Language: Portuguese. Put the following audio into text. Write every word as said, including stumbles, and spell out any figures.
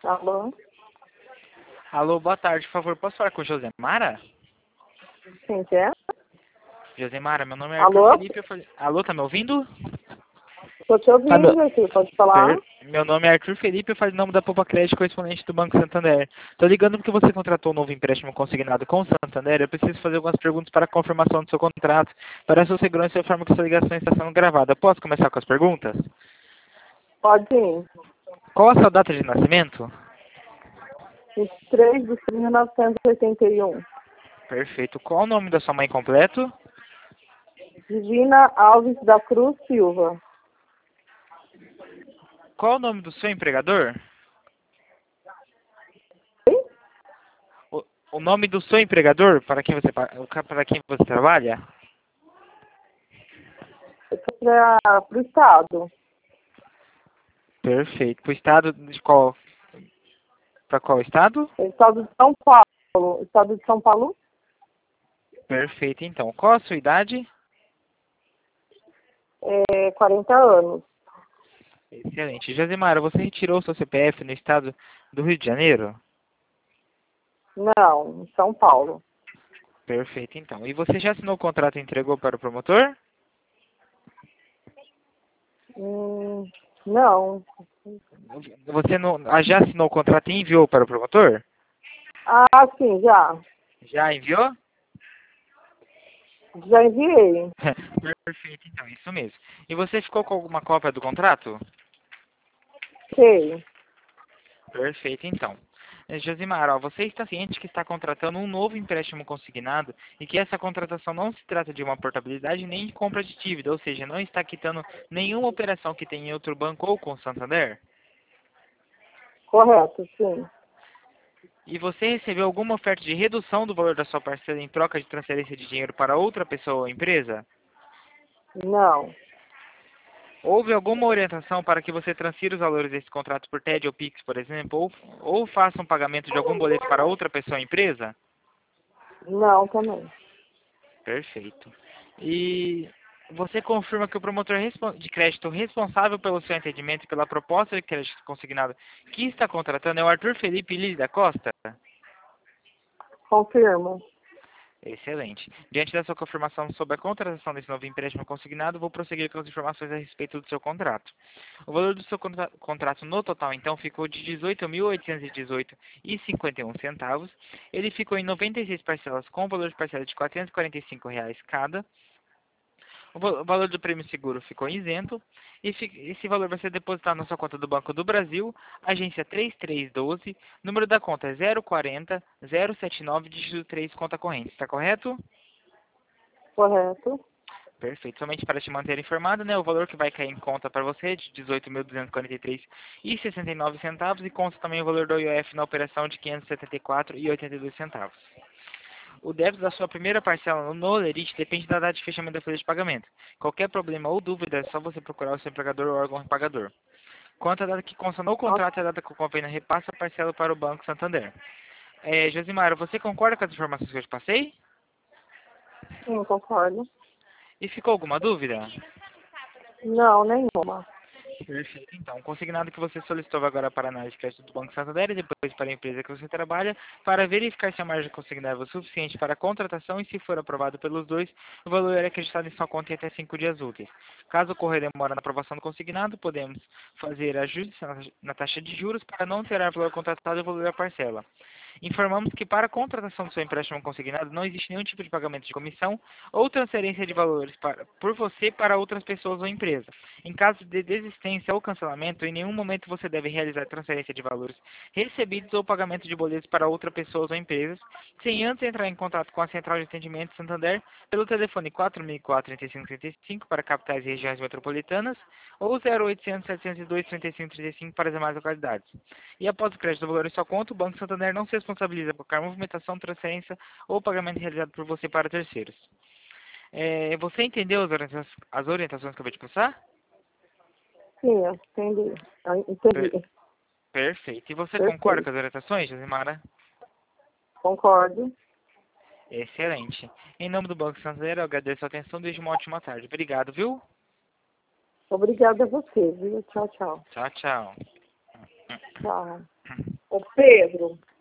Alô? Alô, boa tarde, por favor, posso falar com Josemara? Quem que é? Josemara, meu nome é Arthur Alô? Felipe. Eu falei... Alô, tá me ouvindo? Tô te Tá me... ouvindo aqui, pode falar? Per- Meu nome é Arthur Felipe, eu falo em nome da Poupa Crédito, correspondente do Banco Santander. Tô ligando porque você contratou um novo empréstimo consignado com o Santander. Eu preciso fazer algumas perguntas para a confirmação do seu contrato. Para a sua segurança, eu informo que sua ligação está sendo gravada. Posso começar com as perguntas? Pode ir. Qual a sua data de nascimento? vinte e três de mil novecentos e oitenta e um. Perfeito. Qual o nome da sua mãe completo? Divina Alves da Cruz Silva. Qual o nome do seu empregador? Oi? O, o nome do seu empregador, para quem você, pa- para quem você trabalha? Para o Estado. Perfeito. Para o estado de qual? Para qual estado? Estado de São Paulo. Estado de São Paulo? Perfeito, então. Qual a sua idade? É quarenta anos. Excelente. Josimara, você retirou seu C P F no estado do Rio de Janeiro? Não, em São Paulo. Perfeito, então. E você já assinou o contrato e entregou para o promotor? Hum, não. Você não, ah, já assinou o contrato e enviou para o promotor? Ah, sim, já. Já enviou? Já enviei. Perfeito, então. Isso mesmo. E você ficou com alguma cópia do contrato? Sei. Perfeito, então. Eh, Josimar, ó, você está ciente que está contratando um novo empréstimo consignado e que essa contratação não se trata de uma portabilidade nem de compra de dívida, ou seja, não está quitando nenhuma operação que tenha em outro banco ou com o Santander? Correto, sim. E você recebeu alguma oferta de redução do valor da sua parcela em troca de transferência de dinheiro para outra pessoa ou empresa? Não. Houve alguma orientação para que você transfira os valores desse contrato por T E D ou Pix, por exemplo, ou, ou faça um pagamento de algum boleto para outra pessoa ou empresa? Não também. Perfeito. E você confirma que o promotor respon- de crédito responsável pelo seu entendimento e pela proposta de crédito consignado que está contratando é o Arthur Felipe Lili da Costa? Confirmo. Excelente. Diante da sua confirmação sobre a contratação desse novo empréstimo consignado, vou prosseguir com as informações a respeito do seu contrato. O valor do seu contra- contrato no total, então, ficou de dezoito mil oitocentos e dezoito reais e cinquenta e um centavos. Ele ficou em noventa e seis parcelas com o valor de parcela de quatrocentos e quarenta e cinco reais cada. O va- o valor do prêmio seguro ficou isento. E fi- esse valor vai ser depositado na sua conta do Banco do Brasil, agência três três um dois, número da conta é zero quatro zero zero sete nove, dígito três, conta corrente. Está correto? Correto. Perfeito. Somente para te manter informado, né, o valor que vai cair em conta para você é de dezoito mil duzentos e quarenta e três reais e sessenta e nove centavos e consta também o valor do I O F na operação de quinhentos e setenta e quatro reais e oitenta e dois centavos. O débito da sua primeira parcela no Olerite depende da data de fechamento da folha de pagamento. Qualquer problema ou dúvida é só você procurar o seu empregador ou órgão pagador. Quanto à data que consta no Ok. contrato, é a data que o convênio repassa a parcela para o Banco Santander. É, Josimara, você concorda com as informações que eu te passei? Sim, concordo. E ficou alguma dúvida? Não, nenhuma. Perfeito. Então, o consignado que você solicitou agora para a análise de crédito do Banco Santander e depois para a empresa que você trabalha, para verificar se a margem consignável é suficiente para a contratação e, se for aprovado pelos dois, o valor é acreditado em sua conta em até cinco dias úteis. Caso ocorra demora na aprovação do consignado, podemos fazer ajustes na na taxa de juros para não alterar o valor contratado e o valor da parcela. Informamos que para a contratação do seu empréstimo consignado não existe nenhum tipo de pagamento de comissão ou transferência de valores para- por você para outras pessoas ou empresa. Em caso de desistência ou cancelamento, em nenhum momento você deve realizar transferência de valores recebidos ou pagamento de boletos para outras pessoas ou empresas, sem antes entrar em contato com a Central de Atendimento Santander pelo telefone quatro mil e quatro, trinta e cinco, trinta e cinco para capitais e regiões metropolitanas ou zero oitocentos, setecentos e dois, trinta e cinco, trinta e cinco para as demais localidades. E após o crédito do valor em sua conta, o Banco Santander não se responsabiliza por qualquer movimentação, transferência ou pagamento realizado por você para terceiros. É, você entendeu as orienta- as orientações que eu vou te passar? Sim, eu entendi. Eu Per- entendi. perfeito. E você concorda com Perfeito. as orientações, Josimara? Concordo. Excelente. Em nome do Banco Santander, eu agradeço a atenção e desejo uma ótima tarde. Obrigado, viu? Obrigada a você, viu? Tchau, tchau. Tchau, tchau. Tchau. Ô, Pedro,